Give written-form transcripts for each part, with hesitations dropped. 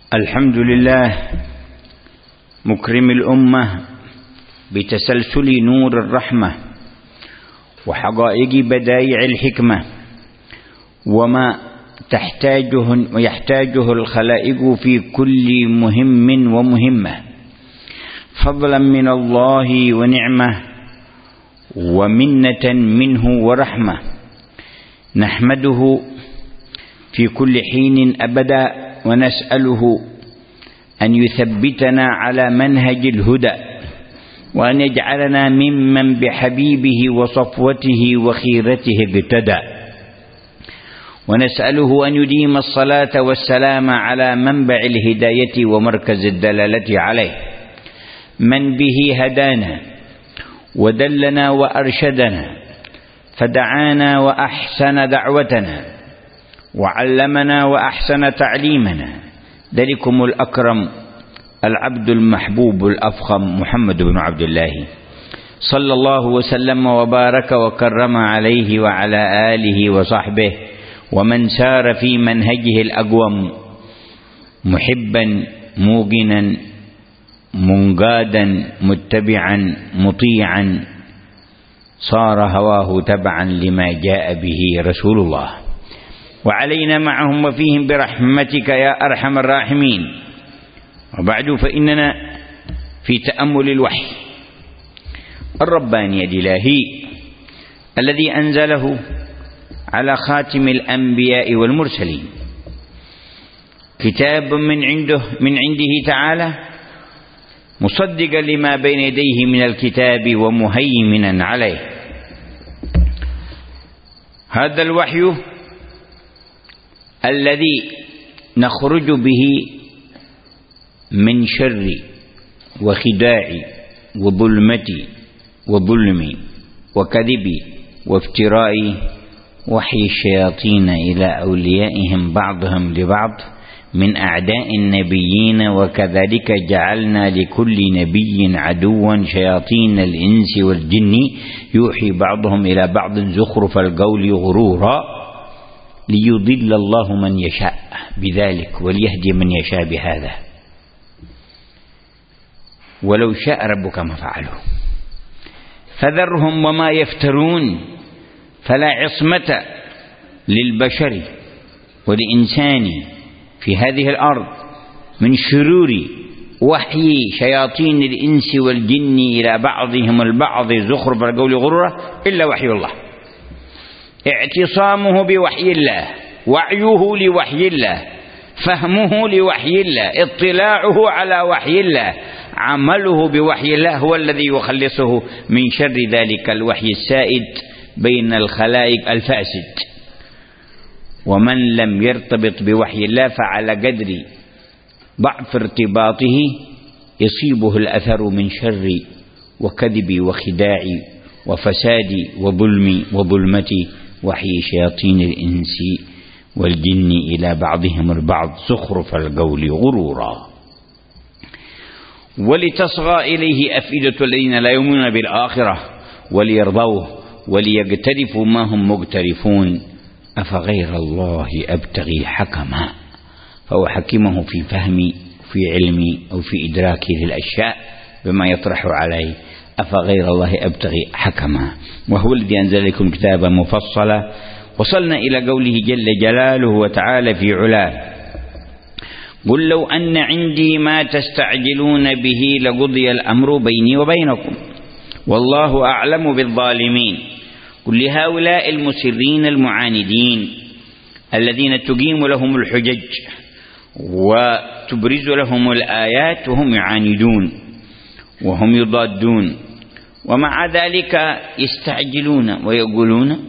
الحمد لله مكرم الأمة بتسلسل نور الرحمة وحقائق بدائع الحكمة وما يحتاجه الخلائق في كل مهم ومهمة، فضلا من الله ونعمة ومنة منه ورحمة. نحمده في كل حين أبدا ونسأله أن يثبتنا على منهج الهدى، وأن يجعلنا ممن بحبيبه وصفوته وخيرته اقتدى، ونسأله أن يديم الصلاة والسلام على منبع الهداية ومركز الدلالة عليه، من به هدانا ودلنا وأرشدنا، فدعانا وأحسن دعوتنا، وعلمنا وأحسن تعليمنا، ذلكم الأكرم العبد المحبوب الأفخم محمد بن عبد الله، صلى الله وسلم وبارك وكرم عليه وعلى آله وصحبه ومن سار في منهجه الأقوم، محبا موقنا منقادا متبعا مطيعا، صار هواه تبعا لما جاء به رسول الله، وعلينا معهم وفيهم برحمتك يا أرحم الراحمين. وبعد، فإننا في تأمل الوحي الرباني الإلهي الذي أنزله على خاتم الأنبياء والمرسلين، كتاب من عنده تعالى، مصدقا لما بين يديه من الكتاب ومهيمنا عليه. هذا الوحي الذي نخرج به من شر وخداع وظلمة وظلم وكذب وافتراء، وحي الشياطين إلى أوليائهم بعضهم لبعض من أعداء النبيين، وكذلك جعلنا لكل نبي عدوا شياطين الإنس والجن يوحي بعضهم إلى بعض زخرف القول غرورا، ليضل الله من يشاء بذلك وليهدي من يشاء بهذا، ولو شاء ربك ما فعلوا، فذرهم وما يفترون، فلا عصمة للبشر والإنسان في هذه الأرض من شرور وحي شياطين الإنس والجن إلى بعضهم البعض زخرف القول غرورا إلا وحي الله، اعتصامه بوحي الله، وعيه لوحي الله، فهمه لوحي الله، اطلاعه على وحي الله، عمله بوحي الله، هو الذي يخلصه من شر ذلك الوحي السائد بين الخلائق الفاسد. ومن لم يرتبط بوحي الله فعلى قدر ضعف ارتباطه يصيبه الأثر من شر وكذب وخداع وفساد وظلم وظلمة وحي شياطين الإنس والجن إلى بعضهم البعض زخرف القول غرورا، ولتصغى إليه أفئدة الذين لا يؤمنون بالآخرة وليرضوه وليقترفوا ما هم مقترفون، أفغير الله أبتغي حكما، فهو حكمه في فهمي في علمي أو في إدراكي للأشياء بما يطرح عليه، أفغير الله أبتغي حكما، وهو الذي أنزل لكم كتابا مفصلا. وصلنا إلى قوله جل جلاله وتعالى في علاه: قل لو أن عندي ما تستعجلون به لقضي الأمر بيني وبينكم والله أعلم بالظالمين. قل لهؤلاء المسرين المعاندين الذين تقيم لهم الحجج وتبرز لهم الآيات وهم يعاندون وهم يضادون، ومع ذلك يستعجلون ويقولون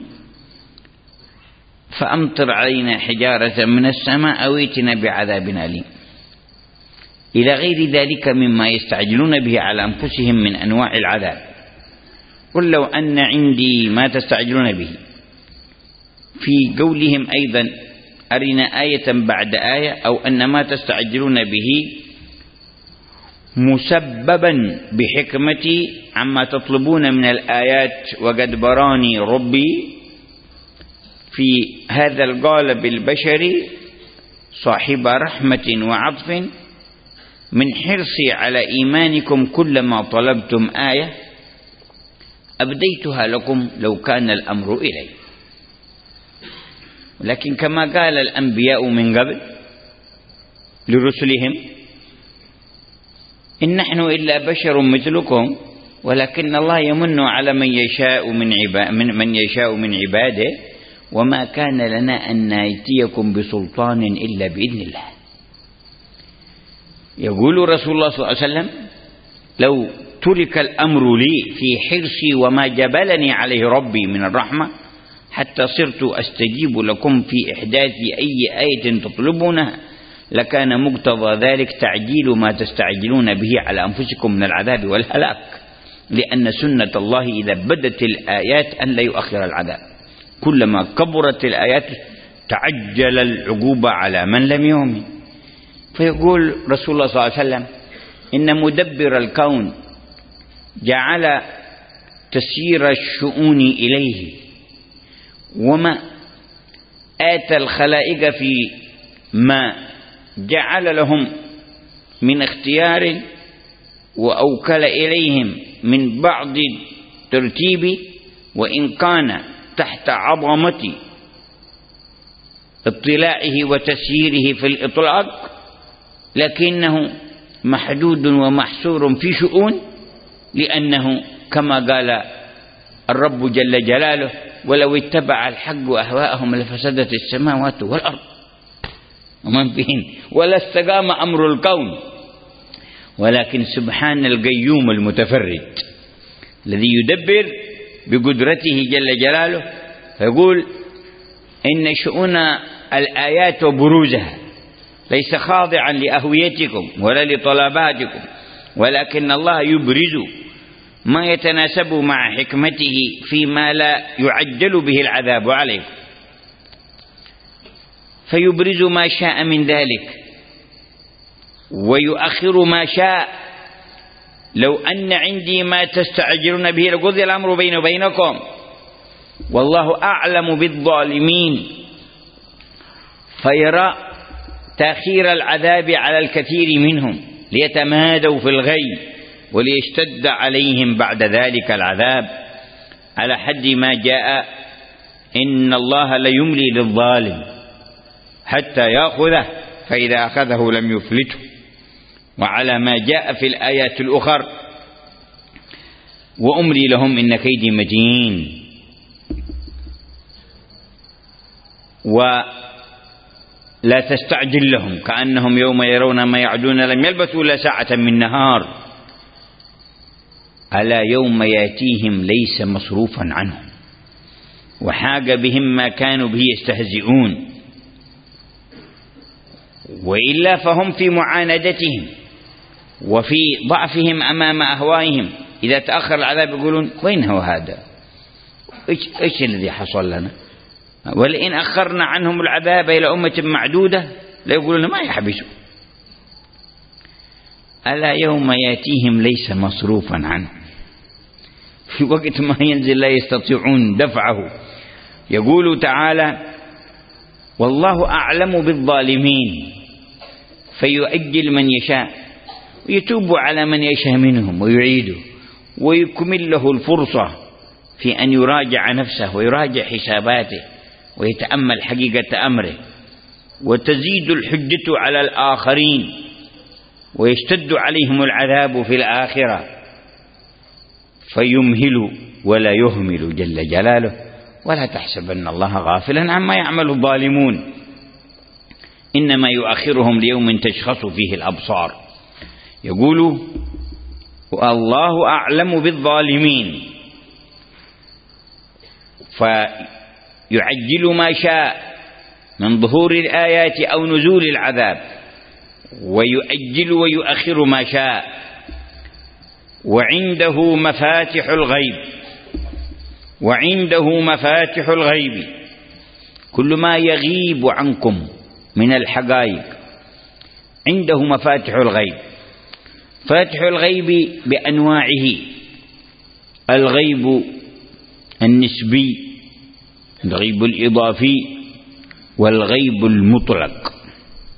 فأمطر علينا حجارة من السماء أو ائتنا بعذاب أليم، إلى غير ذلك مما يستعجلون به على أنفسهم من أنواع العذاب. قل لو أن عندي ما تستعجلون به. في قولهم أيضا أرنا آية بعد آية، أو أن ما تستعجلون به مسببا بحكمتي عما تطلبون من الآيات، وقد براني ربي في هذا القالب البشري صاحب رحمة وعطف من حرصي على إيمانكم كلما طلبتم آية أبديتها لكم لو كان الأمر إلي. لكن كما قال الأنبياء من قبل لرسلهم إن نحن إلا بشر مثلكم ولكن الله يمن على من يشاء من عباده وما كان لنا أن نأتيكم بسلطان إلا بإذن الله. يقول رسول الله صلى الله عليه وسلم لو ترك الأمر لي في حرصي وما جبلني عليه ربي من الرحمة حتى صرت أستجيب لكم في إحداث أي آية تطلبونها لكان مقتضى ذلك تعجيل ما تستعجلون به على أنفسكم من العذاب والهلاك، لأن سنة الله إذا بدت الآيات أن لا يؤخر العذاب، كلما كبرت الآيات تعجل العقوبة على من لم يؤمن. فيقول رسول الله صلى الله عليه وسلم إن مدبر الكون جعل تسيير الشؤون إليه وما آتى الخلائق في ما جعل لهم من اختيار وأوكل إليهم من بعض ترتيب وإن كان تحت عظمة اطلاعه وتسييره في الإطلاق لكنه محدود ومحصور في شؤون، لأنه كما قال الرب جل جلاله ولو اتبع الحق أهواءهم لفسدت السماوات والأرض ومن فيهن ولا استقام أمر الكون، ولكن سبحان القيوم المتفرد الذي يدبر بقدرته جل جلاله. فيقول إن شؤون الآيات وبروزها ليس خاضعا لأهويتكم ولا لطلباتكم، ولكن الله يبرز ما يتناسب مع حكمته فيما لا يعجل به العذاب عليكم، فيبرز ما شاء من ذلك ويؤخر ما شاء. لو أن عندي ما تستعجلون به لقضي الأمر بيني وبينكم والله أعلم بالظالمين، فيرى تأخير العذاب على الكثير منهم ليتمادوا في الغي وليشتد عليهم بعد ذلك العذاب على حد ما جاء إن الله ليملي للظالم حتى يأخذه فإذا أخذه لم يفلته، وعلى ما جاء في الآيات الأخرى وأملي لهم إن كيدي متين. ولا تستعجل لهم كأنهم يوم يرون ما يعدون لم يلبثوا إلا ساعة من نهار ألا يوم يأتيهم ليس مصروفا عنهم وحاق بهم ما كانوا به يستهزئون، وإلا فهم في معاندتهم وفي ضعفهم أمام أهوائهم. إذا تأخر العذاب يقولون وين هو هذا؟ إيش الذي حصل لنا؟ ولئن أخرنا عنهم العذاب إلى أمة معدودة لا يقولون ما يحبسوا. ألا يوم يأتيهم ليس مصروفا عنهم، في وقت ما ينزل لا يستطيعون دفعه. يقول تعالى والله أعلم بالظالمين فيؤجل من يشاء ويتوب على من يشاء منهم ويعيده ويكمل له الفرصة في أن يراجع نفسه ويراجع حساباته ويتأمل حقيقة أمره، وتزيد الحجة على الآخرين ويشتد عليهم العذاب في الآخرة فيمهل ولا يهمل جل جلاله. ولا تحسبن الله غافلا عما يعمل الظالمون إنما يؤخرهم ليوم تشخص فيه الأبصار. يقول والله أعلم بالظالمين فيعجل ما شاء من ظهور الآيات أو نزول العذاب ويؤجل ويؤخر ما شاء، وعنده مفاتح الغيب وعنده مفاتح الغيب كل ما يغيب عنكم من الحقائق عنده مفاتح الغيب. فاتح الغيب بأنواعه: الغيب النسبي، الغيب الإضافي، والغيب المطلق.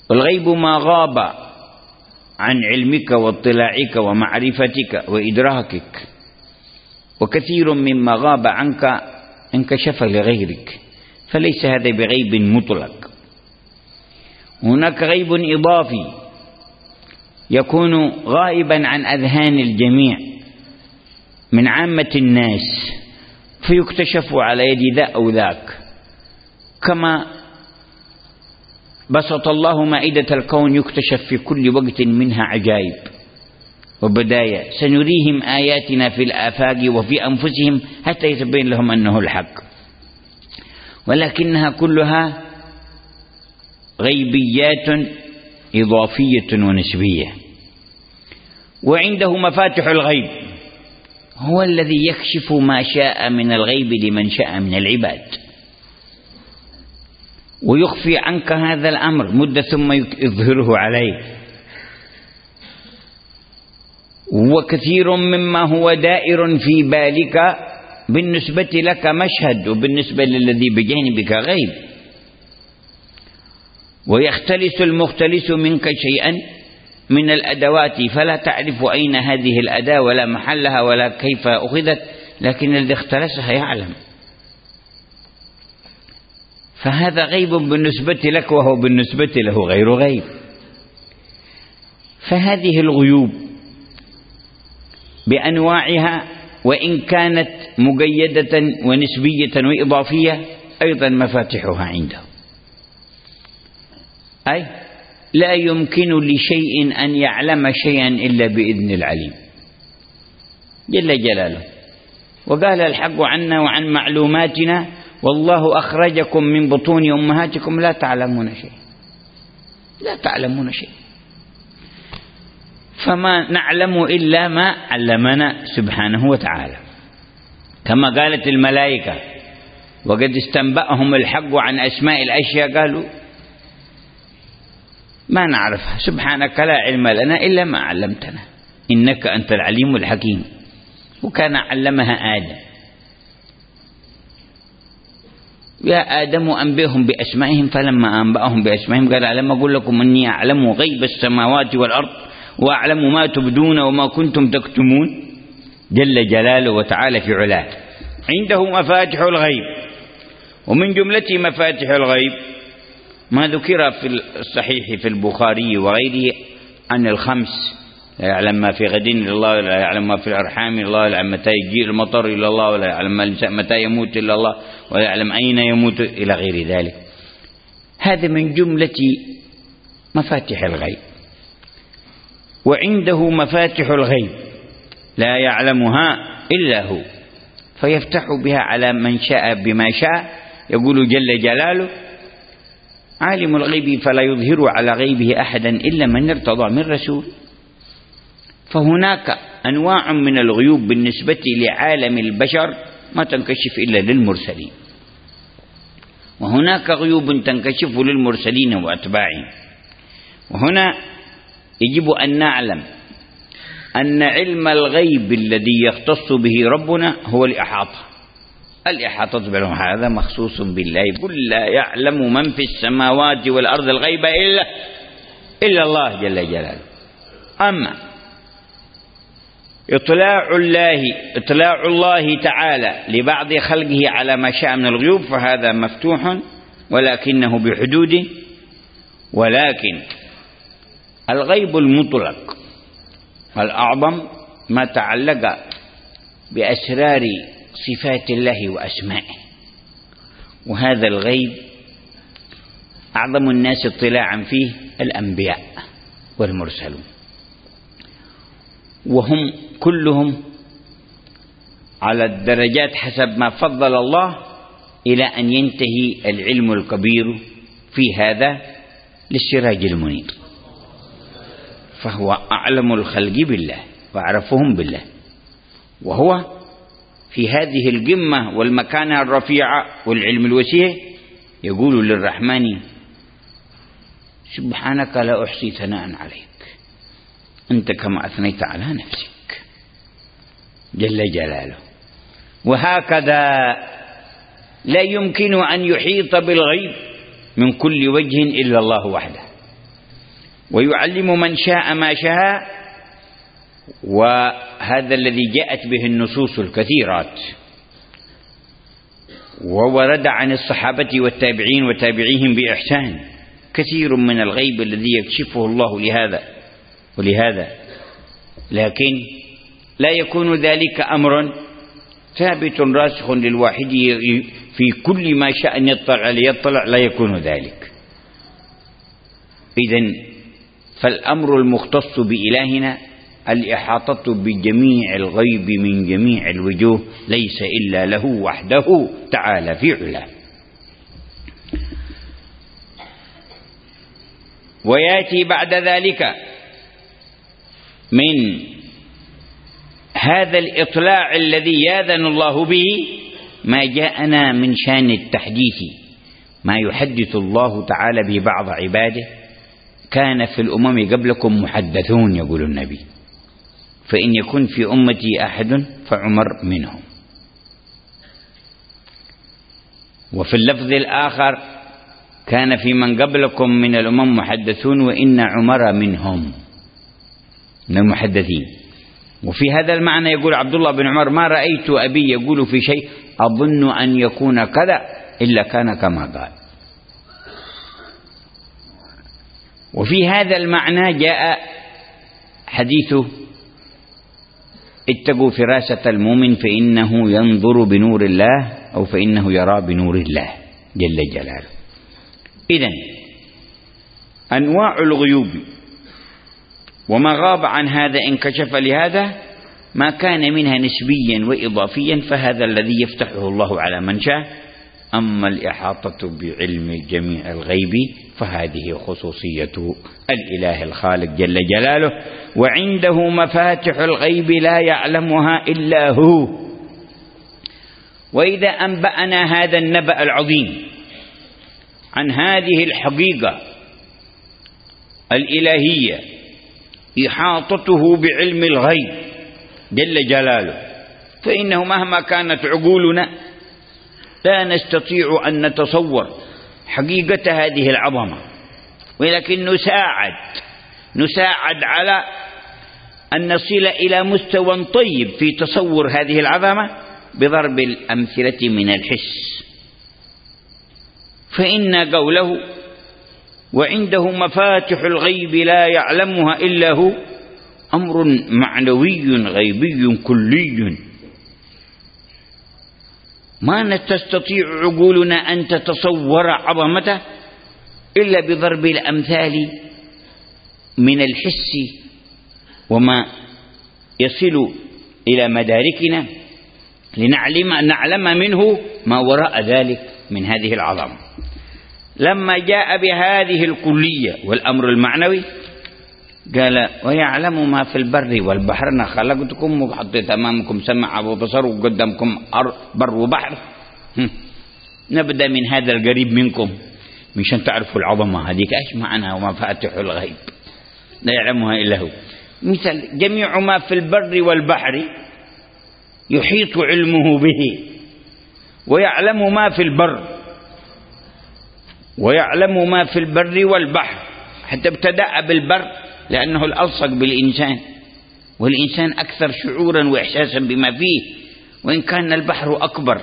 والغيب ما غاب عن علمك واطلاعك ومعرفتك وإدراكك، وكثير مما غاب عنك انكشف لغيرك، فليس هذا بغيب مطلق. هناك غيب إضافي يكون غائبا عن أذهان الجميع من عامة الناس، فيكتشف على يد ذا أو ذاك، كما بسط الله مائدة الكون يكتشف في كل وقت منها عجائب وبدايا، سنريهم آياتنا في الآفاق وفي أنفسهم حتى يتبين لهم أنه الحق، ولكنها كلها غيبيات إضافية ونسبية. وعنده مفاتح الغيب، هو الذي يكشف ما شاء من الغيب لمن شاء من العباد، ويخفي عنك هذا الأمر مدة ثم يظهره عليك. وكثير مما هو دائر في بالك بالنسبة لك مشهد، وبالنسبة للذي بجانبك غيب. ويختلس المختلس منك شيئا من الأدوات، فلا تعرف أين هذه الأداة ولا محلها ولا كيف أخذت، لكن الذي اختلسها يعلم، فهذا غيب بالنسبة لك وهو بالنسبة له غير غيب. فهذه الغيوب بأنواعها وإن كانت مقيدة ونسبية وإضافية أيضا مفاتحها عنده، أي لا يمكن لشيء أن يعلم شيئا إلا بإذن العليم جل جلاله. وقال الحق عنا وعن معلوماتنا والله أخرجكم من بطون أمهاتكم لا تعلمون شيء، لا تعلمون شيء، فما نعلم إلا ما علمنا سبحانه وتعالى. كما قالت الملائكة وقد استنبأهم الحق عن أسماء الأشياء قالوا ما نعرفها، سبحانك لا علم لنا إلا ما علمتنا إنك أنت العليم الحكيم. وكان علمها آدم، يا آدم أنبئهم بأسمائهم، فلما أنبأهم بأسمائهم قال ألم أقول لكم أني أعلم غيب السماوات والأرض وأعلم ما تبدون وما كنتم تكتمون، جل جلاله وتعالى في علاه. عنده مفاتح الغيب، ومن جملة مفاتح الغيب ما ذكر في الصحيح في البخاري وغيره عن الخمس: لا يعلم ما في غد إلا الله، ولا يعلم ما في الأرحام إلا الله، ولا يعلم متى يجيء المطر إلا الله، ولا يعلم متى يموت إلا الله، ولا يعلم أين يموت، إلى غير ذلك. هذا من جملة مفاتح الغيب. وعنده مفاتح الغيب لا يعلمها إلا هو، فيفتح بها على من شاء بما شاء. يقول جل جلاله: عالم الغيب فلا يظهر على غيبه أحدا إلا من ارتضى من رسول. فهناك أنواع من الغيوب بالنسبة لعالم البشر ما تنكشف إلا للمرسلين، وهناك غيوب تنكشف للمرسلين وأتباعهم. وهنا يجب أن نعلم أن علم الغيب الذي يختص به ربنا هو الإحاطة بالعلم، هذا مخصوص بالله. قل لا يعلم من في السماوات والأرض الغيب إلا الله جل جلاله. أما إطلاع الله تعالى لبعض خلقه على ما شاء من الغيوب فهذا مفتوح ولكنه بحدود. ولكن الغيب المطلق الأعظم ما تعلق بأسرار صفات الله وأسمائه، وهذا الغيب أعظم الناس اطلاعا فيه الأنبياء والمرسلون، وهم كلهم على الدرجات حسب ما فضل الله، إلى أن ينتهي العلم الكبير في هذا للسراج المنير، فهو أعلم الخلق بالله وأعرفهم بالله، وهو في هذه القمة والمكانة الرفيعة والعلم الوسيع يقول للرحمن: سبحانك لا أحصي ثناء عليك أنت كما أثنيت على نفسك جل جلاله. وهكذا لا يمكن أن يحيط بالغيب من كل وجه إلا الله وحده، ويعلم من شاء ما شاء، وهذا الذي جاءت به النصوص الكثيرات، وورد عن الصحابة والتابعين وتابعيهم بإحسان كثير من الغيب الذي يكشفه الله ولهذا، لكن لا يكون ذلك أمر ثابت راسخ للواحد في كل ما شاء أن يطلع، لا يكون ذلك. إذن فالأمر المختص بإلهنا الإحاطة بجميع الغيب من جميع الوجوه، ليس إلا له وحده تعالى في علاه. ويأتي بعد ذلك من هذا الإطلاع الذي يأذن الله به ما جاءنا من شأن التحديث، ما يحدث الله تعالى ببعض عباده. كان في الأمم قبلكم محدثون يقول النبي، فإن يكن في أمتي أحد فعمر منهم. وفي اللفظ الآخر كان في من قبلكم من الأمم محدثون وإن عمر منهم، من المحدثين. وفي هذا المعنى يقول عبد الله بن عمر: ما رأيت أبي يقول في شيء أظن أن يكون كذا إلا كان كما قال. وفي هذا المعنى جاء حديث: اتقوا فراسة المؤمن فإنه ينظر بنور الله، أو فإنه يرى بنور الله جل جلاله. إذن أنواع الغيوب وما غاب عن هذا انكشف لهذا، ما كان منها نسبيا وإضافيا فهذا الذي يفتحه الله على من شاء. أما الإحاطة بعلم جميع الغيب فهذه خصوصية الإله الخالق جل جلاله، وعنده مفاتح الغيب لا يعلمها إلا هو. وإذا أنبأنا هذا النبأ العظيم عن هذه الحقيقة الإلهية، إحاطته بعلم الغيب جل جلاله، فإنه مهما كانت عقولنا لا نستطيع أن نتصور حقيقة هذه العظمة، ولكن نساعد على أن نصل إلى مستوى طيب في تصور هذه العظمة بضرب الأمثلة من الحس. فإن قوله وعنده مفاتح الغيب لا يعلمها إلا هو أمر معنوي غيبي كلي، ما تستطيع عقولنا أن تتصور عظمته إلا بضرب الأمثال من الحس وما يصل إلى مداركنا لنعلم منه ما وراء ذلك من هذه العظمة. لما جاء بهذه الكلية والأمر المعنوي قال: ويعلم ما في البر والبحر، أنا خلقتكم وحطيت أمامكم سمع وبصر وقدامكم بر وبحر. نبدأ من هذا القريب منكم مشان تعرفوا العظمة هذيك ايش معناها. ومفاتح الغيب لا يعلمها إلا هو. مثل جميع ما في البر والبحر يحيط علمه به، ويعلم ما في البر ويعلم ما في البر والبحر، حتى ابتدأ بالبر لأنه الألصق بالإنسان، والإنسان أكثر شعورا وإحساسا بما فيه، وإن كان البحر أكبر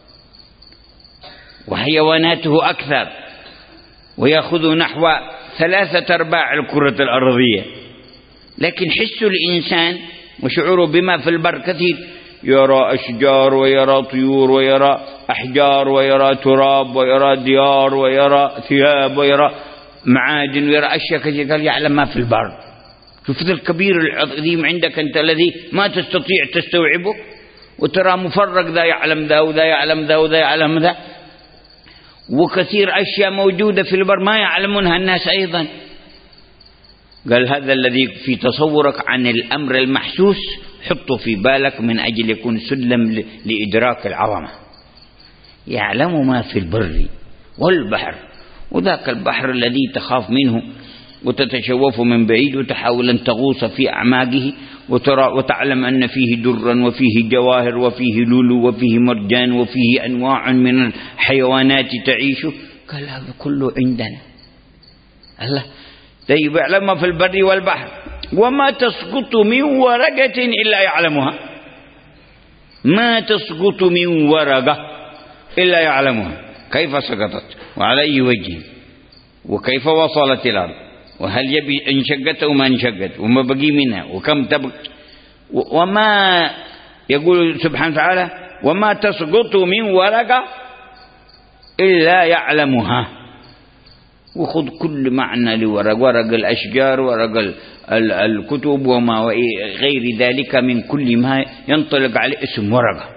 وحيواناته أكثر ويأخذ نحو 3/4 الكرة الأرضية، لكن حس الإنسان وشعوره بما في البر كثير. يرى أشجار ويرى طيور ويرى أحجار ويرى تراب ويرى ديار ويرى ثياب ويرى معادن ويرى أشياء كثيرة. قال: يعلم ما في البر. شوف ذا الكبير العظيم عندك أنت الذي ما تستطيع تستوعبه، وترى مفرق ذا يعلم ذا وذا يعلم ذا وذا يعلم ذا، وكثير أشياء موجودة في البر ما يعلمونها الناس أيضا. قال: هذا الذي في تصورك عن الأمر المحسوس حطه في بالك من أجل يكون سلم لإدراك العظمة. يعلم ما في البر والبحر، وذاك البحر الذي تخاف منه وتتشوف من بعيد وتحاول أن تغوص في أعماقه وتعلم أن فيه درا وفيه جواهر وفيه لولو وفيه مرجان وفيه أنواع من الحيوانات تعيش. قال: هذا كله عندنا. الله طيب يعلم ما في البر والبحر. وما تسقط من ورقة إلا يعلمها، ما تسقط من ورقة إلا يعلمها، كيف سقطت وعلى أي وجه وكيف وصلت الأرض وهل انشقت أو ما انشقت وما بقي منها وكم تبقى. وما يقول سبحانه وتعالى وما تسقط من ورقة إلا يعلمها. وخذ كل معنى لورق، ورق الأشجار، ورق الكتب وما غير ذلك من كل ما ينطلق عليه اسم ورقة،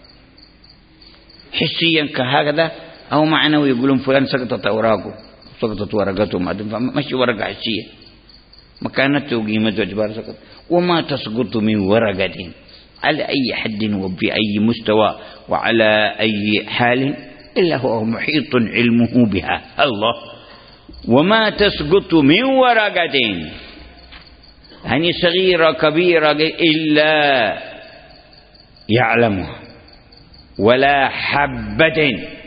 حسيا كهكذا أو معنوي يقولون فلان سقطت أوراقه سقطت ورقته، مش ورقة حسية مكانته وقيمته واعتبار سقط. وما تسقط من ورقة على أي حد وبأي مستوى وعلى أي حال إلا هو محيط علمه بها الله. وما تسقط من ورقة يعني صغيرة كبيرة إلا يعلمها، ولا حبة.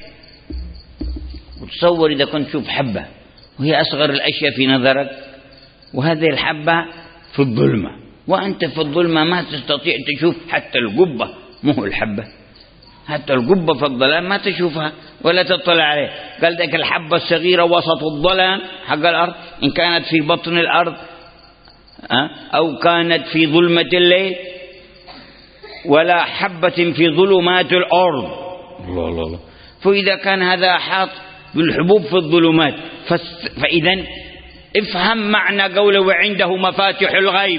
وتصور إذا كنت تشوف حبة وهي أصغر الأشياء في نظرك، وهذه الحبة في الظلمة، وأنت في الظلمة ما تستطيع تشوف حتى القبة، مو الحبة، حتى القبة في الظلام ما تشوفها ولا تطلع عليه. قال ذاك الحبة الصغيرة وسط الظلام حق الأرض، إن كانت في بطن الأرض أو كانت في ظلمة الليل، ولا حبة في ظلمات الأرض. الله الله الله. فإذا كان هذا أحاط بالحبوب في الظلمات، فإذا افهم معنى قوله وعنده مفاتح الغيب.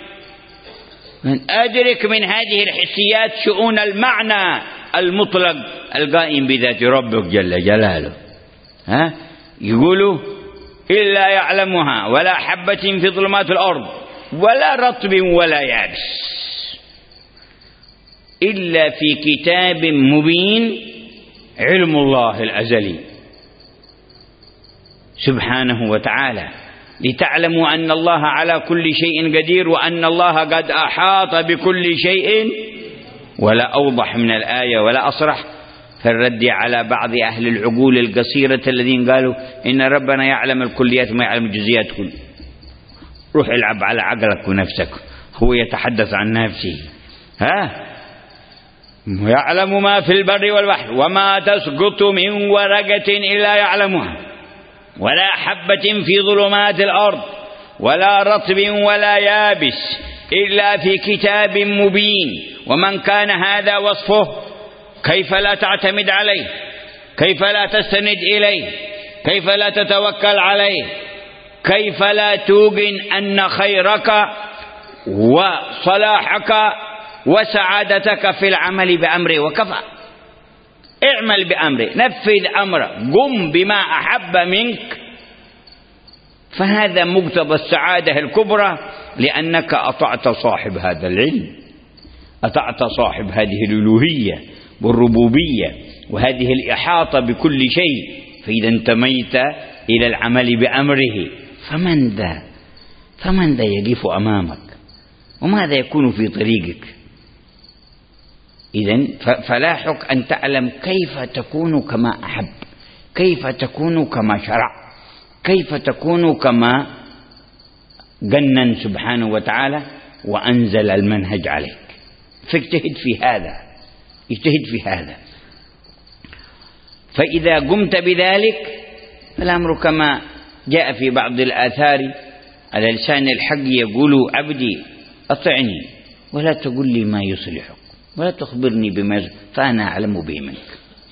أدرك من هذه الحسيات شؤون المعنى المطلق القائم بذات ربك جل جلاله. يقولوا إلا يعلمها ولا حبة في ظلمات الأرض ولا رطب ولا يابس إلا في كتاب مبين، علم الله الأزلي سبحانه وتعالى، لتعلموا أن الله على كل شيء قدير وأن الله قد أحاط بكل شيء. ولا أوضح من الآية ولا أصرح في الرد على بعض أهل العقول القصيرة الذين قالوا إن ربنا يعلم الكليات ما يعلم الجزئيات كل. روح العب على عقلك ونفسك، هو يتحدث عن نفسه. يعلم ما في البر والبحر وما تسقط من ورقة إلا يعلمها ولا حبة في ظلمات الأرض ولا رطب ولا يابس إلا في كتاب مبين. ومن كان هذا وصفه كيف لا تعتمد عليه، كيف لا تستند إليه، كيف لا تتوكل عليه، كيف لا توقن أن خيرك وصلاحك وسعادتك في العمل بأمره. وكفى، اعمل بأمره، نفذ أمره، قم بما أحب منك، فهذا مقتضى السعادة الكبرى، لأنك أطعت صاحب هذا العلم، أطعت صاحب هذه الألوهية والربوبية وهذه الإحاطة بكل شيء. فإذا انتميت إلى العمل بأمره فمن ذا يقف أمامك وماذا يكون في طريقك؟ إذن فلاحك أن تعلم كيف تكون كما أحب، كيف تكون كما شرع، كيف تكون كما جنن سبحانه وتعالى وأنزل المنهج عليك. فاجتهد في هذا، اجتهد في هذا. فإذا قمت بذلك فالأمر كما جاء في بعض الآثار على لسان الحق يقول عبدي أطعني ولا تقل لي ما يصلحك ولا تخبرني بما يصلحك فأنا أعلم به منك.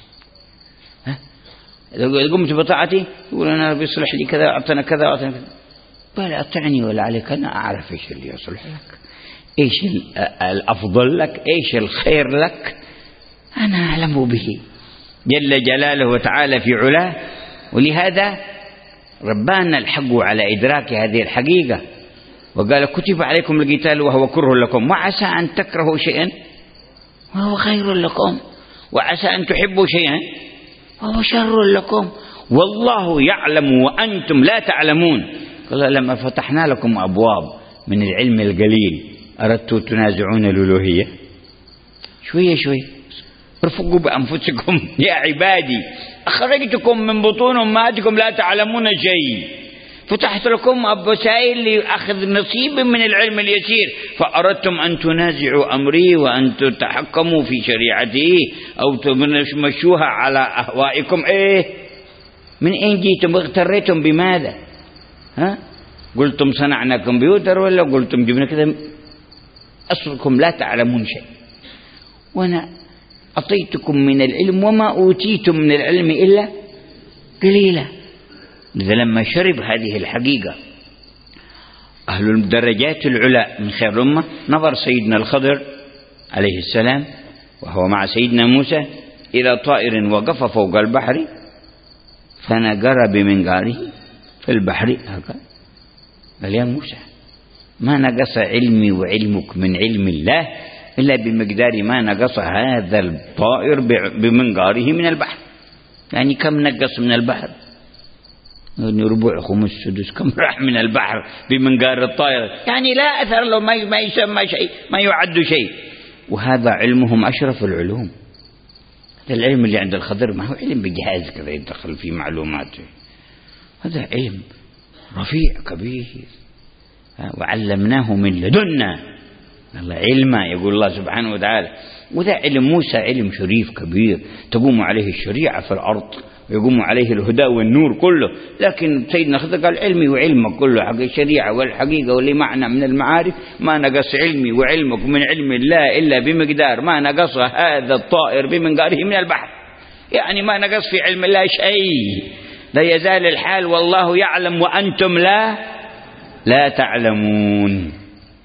إذا قمت بطاعتي يقول أنا ربي يصلح لي كذا أعطنا كذا أعطنا كذا، بل أطعني ولا عليك، أنا أعرف إيش اللي يصلح لك، إيش الأفضل لك، إيش الخير لك، أنا أعلم به جل جلاله وتعالى في علاه. ولهذا ربانا الحق على إدراك هذه الحقيقة وقال كتب عليكم القتال وهو كره لكم وعسى أن تكرهوا شيئا وهو خير لكم وعسى أن تحبوا شيئا وهو شر لكم والله يعلم وأنتم لا تعلمون. قال لما فتحنا لكم أبواب من العلم القليل أردتوا تنازعون الألوهية؟ شوية شوية ارفقوا بأنفسكم يا عبادي، أخرجتكم من بطون أمهاتكم لا تعلمون شيء، فتحت لكم وسائل لأخذ نصيب من العلم اليسير، فأردتم أن تنازعوا أمري وأن تتحكموا في شريعتي أو تمشوها على أهوائكم. من أين جيتم؟ اغتريتم بماذا؟ قلتم صنعنا كمبيوتر ولا قلتم جبنا كذا؟ أصلكم لا تعلمون شيء، وأنا أعطيتكم من العلم وما أوتيتم من العلم إلا قليلا. إذا لما شرب هذه الحقيقة أهل الدرجات العلى من خير الأمة، نظر سيدنا الخضر عليه السلام وهو مع سيدنا موسى إلى طائر وقف فوق البحر فنقر بمنقاره في البحر هكذا، قال يا موسى ما نقص علمي وعلمك من علم الله إلا بمقدار ما نقص هذا الطائر بمنقاره من البحر. يعني كم نقص من البحر؟ يعني ربع خمس سدس، كم راح من البحر بمنقار الطائر؟ يعني لا أثر له، ما يسمى شيء، ما يعد شيء. وهذا علمهم أشرف العلوم. هذا العلم اللي عند الخضر ما هو علم بجهاز كذا يدخل فيه معلوماته، هذا علم رفيع كبير. وعلمناه من لدنا الله علما، يقول الله سبحانه وتعالى. وذا علم موسى علم شريف كبير تقوم عليه الشريعة في الأرض ويقوم عليه الهدى والنور كله. لكن سيدنا خضر قال علمي وعلمك كله حق الشريعة والحقيقة واللي معنى من المعارف ما نقص علمي وعلمك من علم الله إلا بمقدار ما نقص هذا الطائر بمنقاره من البحر. يعني ما نقص في علم الله شيء. لا يزال الحال والله يعلم وأنتم لا تعلمون.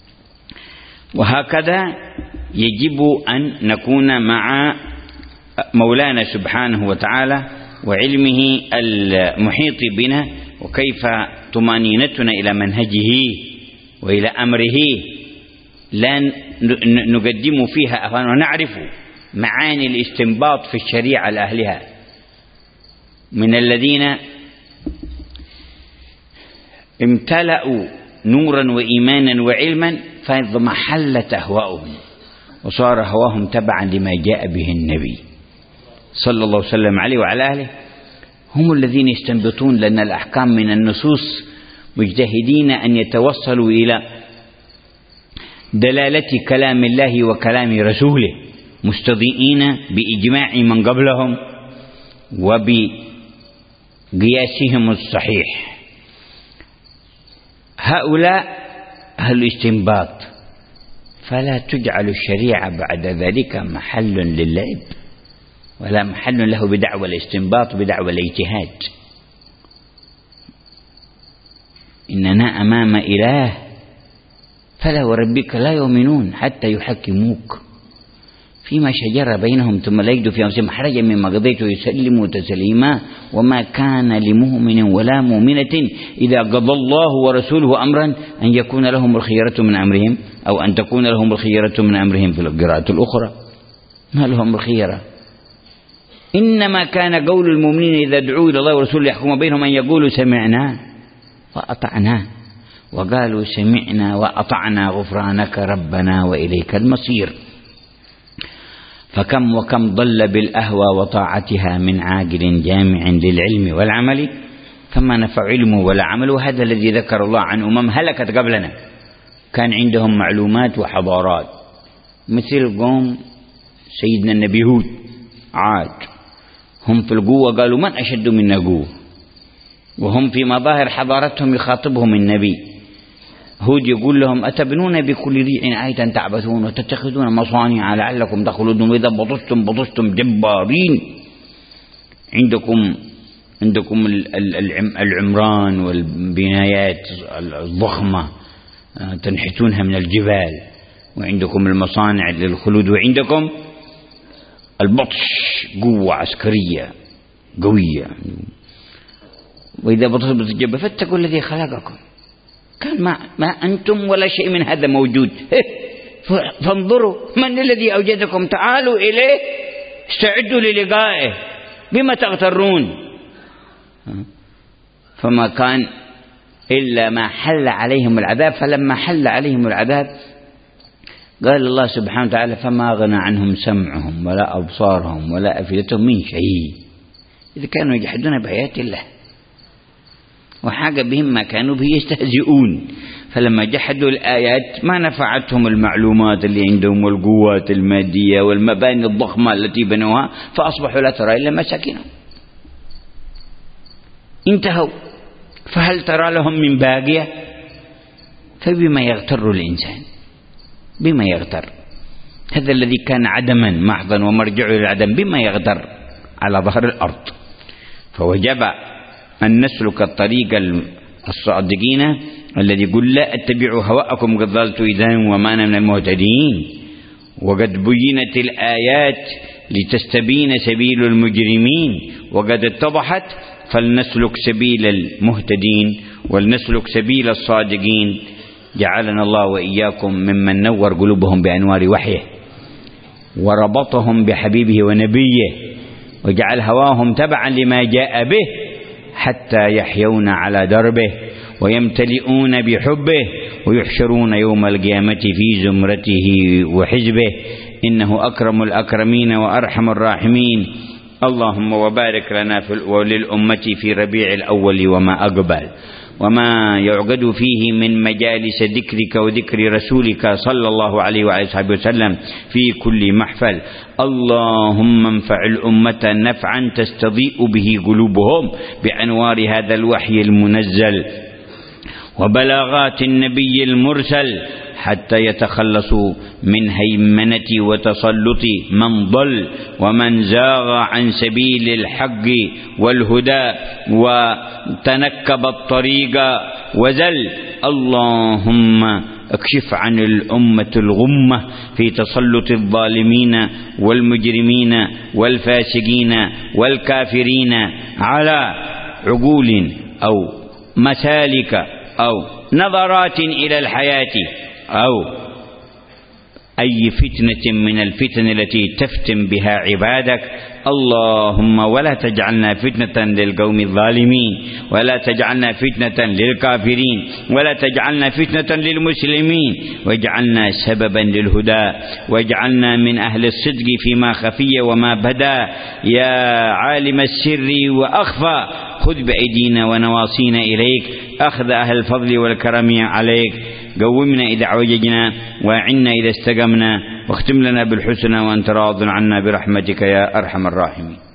وهكذا يجب أن نكون مع مولانا سبحانه وتعالى وعلمه المحيط بنا، وكيف طمأنينتنا إلى منهجه وإلى أمره لا نقدم فيها ونعرف معاني الاستنباط في الشريعة لأهلها من الذين امتلأوا نورا وإيمانا وعلما فاضمحلت أهواؤهم وصار هواهم تبعا لما جاء به النبي صلى الله وسلم عليه وعلى آله. هم الذين يستنبطون لنا الأحكام من النصوص مجتهدين أن يتوصلوا إلى دلالة كلام الله وكلام رسوله، مستضيئين بإجماع من قبلهم وبقياسهم الصحيح. هؤلاء أهل الاستنباط، فلا تجعل الشريعة بعد ذلك محل للعب ولا محل له بدعوى الاستنباط بدعوى الاجتهاد. إننا أمام إله فلا وربك لا يؤمنون حتى يحكموك فيما شجر بينهم ثم لا يجدوا في أنفسهم حرجا مما قضيت ويسلموا تسليما وما كان لمؤمن ولا مؤمنة إذا قضى الله ورسوله أمرا أن يكون لهم الخيرة من أمرهم أو أن تكون لهم الخيرة من أمرهم. في القراءة الأخرى ما لهم الخيرة، إنما كان قول المؤمنين إذا دعوا إلى الله ورسوله يحكم بينهم أن يقولوا سمعنا وأطعنا، وقالوا سمعنا وأطعنا غفرانك ربنا وإليك المصير. فكم وكم ضل بالأهوى وطاعتها من عاقل جامع للعلم والعمل فما نفع علمه ولا عمله. هذا الذي ذكر الله عن أمم هلكت قبلنا كان عندهم معلومات وحضارات، مثل قوم سيدنا النبي هود عاد، هم في القوة قالوا من أشد منا قوة، وهم في مظاهر حضارتهم يخاطبهم النبي هود يقول لهم أتبنون بكل ريع آية تعبثون وتتخذون مصانع لعلكم تخلدون وإذا بطشتم جبارين. عندكم العمران والبنايات الضخمة تنحتونها من الجبال، وعندكم المصانع للخلود، وعندكم البطش قوة عسكرية قوية. وإذا بطشتم الجبال فاتقوا الذي خلقكم كان ما أنتم ولا شيء من هذا موجود، فانظروا من الذي أوجدكم، تعالوا إليه استعدوا للقائه بما تغترون. فما كان إلا ما حل عليهم العذاب، فلما حل عليهم العذاب قال الله سبحانه وتعالى فما أغنى عنهم سمعهم ولا أبصارهم ولا أفئدتهم من شيء إذ كانوا يجحدون بآيات الله. وحاق بهم ما كانوا به يستهزئون. فلما جحدوا الآيات ما نفعتهم المعلومات اللي عندهم والقوات المادية والمباني الضخمة التي بنوها، فأصبحوا لا ترى إلا مساكنهم، انتهوا. فهل ترى لهم من باقية؟ فبما يغتر الإنسان، بما يغتر هذا الذي كان عدما محضا ومرجعه للعدم، بما يغتر على ظهر الأرض. فوجب أن نسلك الطريق الصادقين الذي يقول لا اتبعوا هواءكم قد ضللت إذا وما أنا من المهتدين، وقد بينت الآيات لتستبين سبيل المجرمين وقد اتضحت، فلنسلك سبيل المهتدين ولنسلك سبيل الصادقين. جعلنا الله وإياكم ممن نور قلوبهم بأنوار وحيه وربطهم بحبيبه ونبيه، وجعل هواهم تبعا لما جاء به حتى يحيون على دربه ويمتلئون بحبه ويحشرون يوم القيامة في زمرته وحزبه، إنه أكرم الأكرمين وأرحم الراحمين. اللهم وبارك لنا وللأمة في ربيع الأول وما أقبل، وما يعقد فيه من مجالس ذكرك وذكر رسولك صلى الله عليه وآله وسلم في كل محفل. اللهم انفع الأمة نفعا تستضيء به قلوبهم بأنوار هذا الوحي المنزل وبلاغات النبي المرسل، حتى يتخلصوا من هيمنة وتسلط من ضل ومن زاغ عن سبيل الحق والهدى وتنكب الطريق وزل. اللهم اكشف عن الأمة الغمة في تسلط الظالمين والمجرمين والفاسقين والكافرين على عقول أو مسالك أو نظرات إلى الحياة أو أي فتنة من الفتن التي تفتن بها عبادك. اللهم ولا تجعلنا فتنة للقوم الظالمين، ولا تجعلنا فتنة للكافرين، ولا تجعلنا فتنة للمسلمين، واجعلنا سببا للهدى، واجعلنا من أهل الصدق فيما خفي وما بدا. يا عالم السر وأخفى، خذ بأيدينا ونواصينا إليك أخذ أهل الفضل والكرم عليك. قومنا إذا عوججنا وأعنا إذا استقمنا، واختم لنا بالحسنى وأنت راض عنا برحمتك يا أرحم الراحمين.